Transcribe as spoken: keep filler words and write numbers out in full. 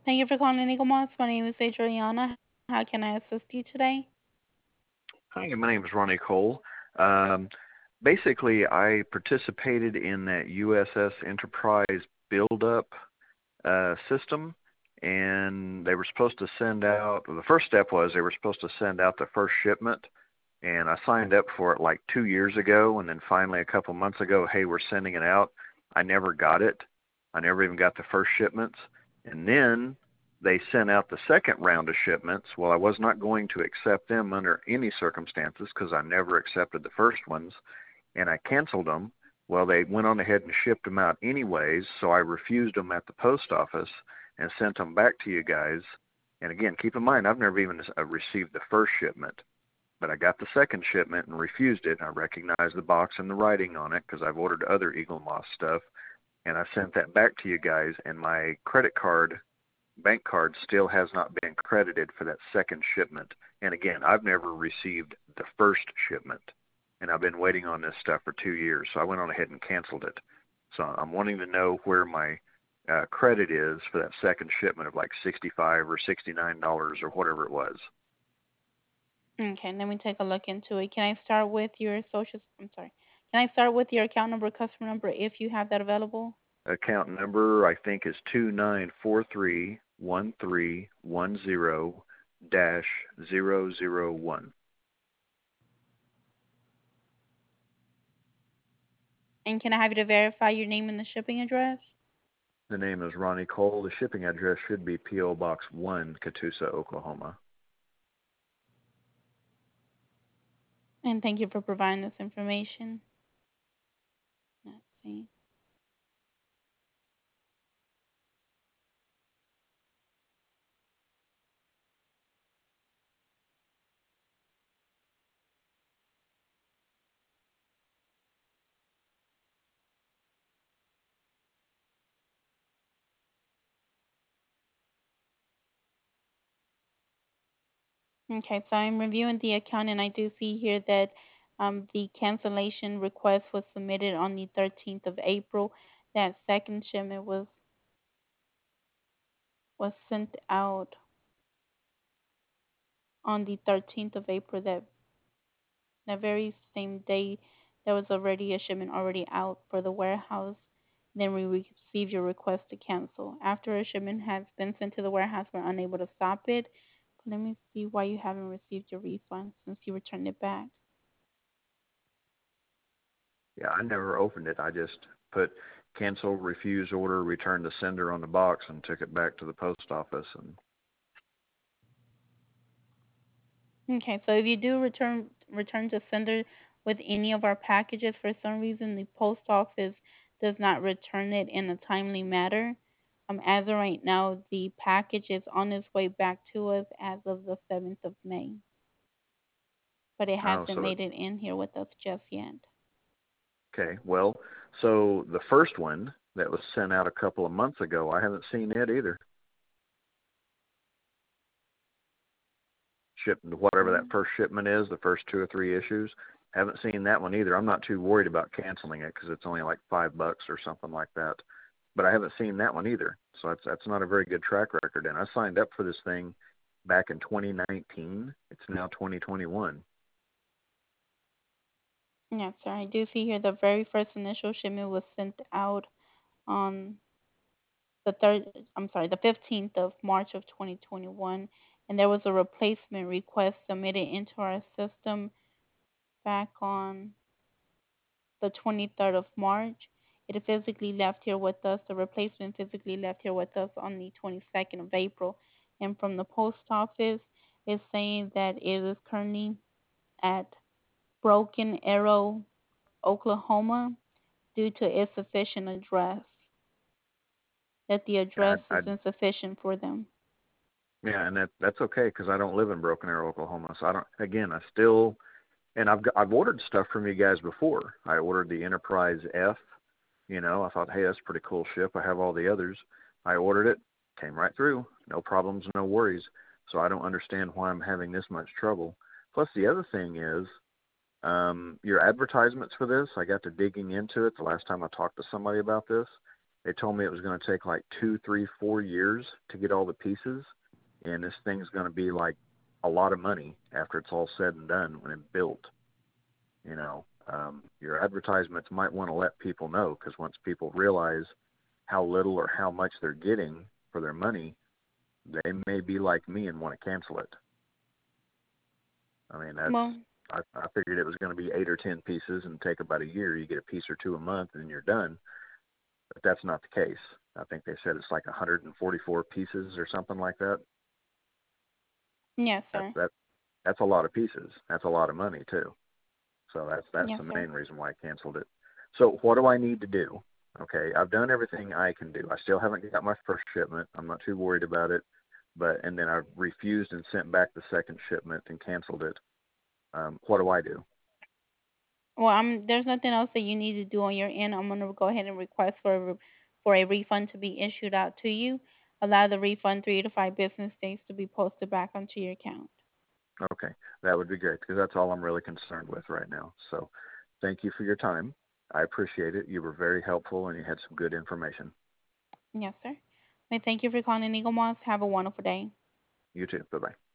Thank you for calling Eagle Moss. My name is Adriana. How can I assist you today? Hi, my name is Ronnie Cole. Um, basically, I participated in that U S S Enterprise build-up uh, system, and they were supposed to send out. Well, the first step was they were supposed to send out the first shipment, and I signed up for it like two years ago, and then finally a couple months ago, hey, we're sending it out. I never got it. I never even got the first shipments, and then they sent out the second round of shipments. Well, I was not going to accept them under any circumstances because I never accepted the first ones, and I canceled them. Well, they went on ahead and shipped them out anyways, so I refused them at the post office and sent them back to you guys. And again, keep in mind, I've never even uh, received the first shipment, but I got the second shipment and refused it. I recognized the box and the writing on it because I've ordered other Eagle Moss stuff, and I sent that back to you guys, and my credit card, bank card, still has not been credited for that second shipment. And again, I've never received the first shipment, and I've been waiting on this stuff for two years, so I went on ahead and canceled it. So I'm wanting to know where my uh, credit is for that second shipment of like sixty-five dollars or sixty-nine dollars or whatever it was. Okay, let me take a look into it. Can I start with your social? I'm sorry. Can I start with your account number, customer number, if you have that available? Account number I think is two nine four three one three one zero dash zero zero one. And can I have you to verify your name and the shipping address? The name is Ronnie Cole. The shipping address should be P O. Box one, Catoosa, Oklahoma. And thank you for providing this information. Let's see. Okay, so I'm reviewing the account and I do see here that um, the cancellation request was submitted on the thirteenth of April. That second shipment was was sent out on the thirteenth of April. That that very same day, there was already a shipment already out for the warehouse. Then we received your request to cancel. After a shipment has been sent to the warehouse, we're unable to stop it. But let me see why you haven't received your refund since you returned it back. Yeah, I never opened it. I just put cancel, refuse order, return to sender on the box and took it back to the post office. And Okay, so if you do return return to sender with any of our packages, for some reason the post office does not return it in a timely manner. Um, as of right now, the package is on its way back to us as of the seventh of May, but it oh, hasn't so it, made it in here with us just yet. okay. Well, so the first one that was sent out a couple of months ago, I haven't seen it either. Ship whatever that Mm. first shipment is, the first two or three issues. Haven't seen that one either. I'm not too worried about canceling it because it's only like five bucks or something like that. But I haven't seen that one either. So that's that's not a very good track record. And I signed up for this thing back in twenty nineteen. It's now twenty twenty-one. Yes, sir. I do see here the very first initial shipment was sent out on the third, I'm sorry, the fifteenth of March of twenty twenty-one, and there was a replacement request submitted into our system back on the twenty-third of March. It physically left here with us. The replacement physically left here with us on the twenty-second of April. And from the post office, it's saying that it is currently at Broken Arrow, Oklahoma, due to insufficient address, that the Yeah, address I, I is insufficient for them. yeah, and that that's okay because I don't live in Broken Arrow, Oklahoma. So I don't. Again, I still and I've got, I've ordered stuff from you guys before. I ordered the Enterprise F. You know, I thought, hey, that's a pretty cool ship. I have all the others. I ordered it, came right through, no problems, no worries. So I don't understand why I'm having this much trouble. Plus, the other thing is, um, your advertisements for this. I got to digging into it the last time I talked to somebody about this, They told me it was going to take like two, three, four years to get all the pieces, and this thing's going to be like a lot of money after it's all said and done when it's built. You know, um, your advertisements might want to let people know, because once people realize how little or how much they're getting for their money, they may be like me and want to cancel it. I mean, that's Well, I, I figured it was going to be eight or ten pieces and take about a year. You get a piece or two a month and you're done. But that's not the case. I think they said it's like one hundred forty-four pieces or something like that. yes, That's sir. that that's a lot of pieces. That's a lot of money too. So that's that's Yes, the sir. main reason why I canceled it. So what do I need to do? Okay, I've done everything I can do. I still haven't got my first shipment. I'm not too worried about it. But and then I refused and sent back the second shipment and canceled it. Um, what do I do? Well, I'm there's nothing else that you need to do on your end. I'm gonna go ahead and request for a re- for a refund to be issued out to you. Allow the refund three to five business days to be posted back onto your account. Okay, that would be great, because that's all I'm really concerned with right now. So thank you for your time. I appreciate it. You were very helpful and you had some good information. Yes, sir. Well, thank you for calling Eagle Moss. Have a wonderful day. You too. Bye bye.